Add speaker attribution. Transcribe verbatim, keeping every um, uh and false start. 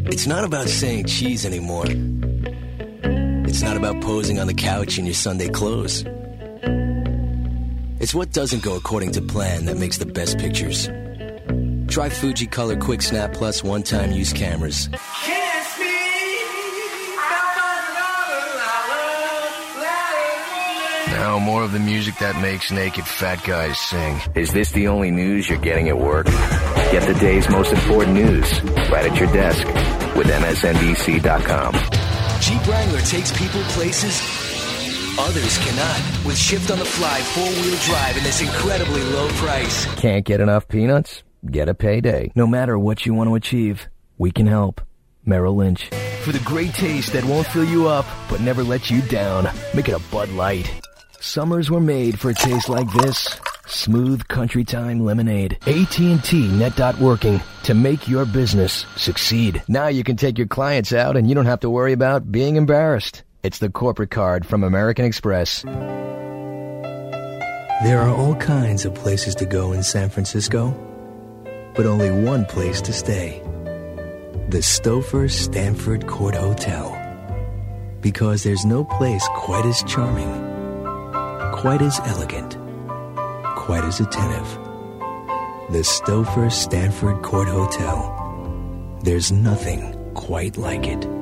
Speaker 1: It's not about saying cheese anymore. It's not about posing on the couch in your Sunday clothes. It's what doesn't go according to plan that makes the best pictures. Try Fuji Color Quick Snap Plus one-time use cameras.
Speaker 2: Now more of the music that makes naked fat guys sing. Is this the only news you're getting at work? Get the day's most important news right at your desk with M S N B C dot com.
Speaker 1: Jeep Wrangler takes people places others cannot. With Shift on the Fly four-wheel drive and this incredibly low price.
Speaker 2: Can't get enough peanuts? Get a payday. No matter what you want to achieve, we can help. Merrill Lynch. For the great taste that won't fill you up, but never let you down, make it a Bud Light. Summers were made for a taste like this. Smooth country time lemonade. A T and T Net dot working to make your business succeed. Now you can take your clients out and you don't have to worry about being embarrassed. It's the corporate card from American Express.
Speaker 1: There are all kinds of places to go in San Francisco, but only one place to stay. The Stouffer Stanford Court Hotel. Because there's no place quite as charming, quite as elegant, quite as attentive. The Stouffer Stanford Court Hotel. There's nothing quite like it.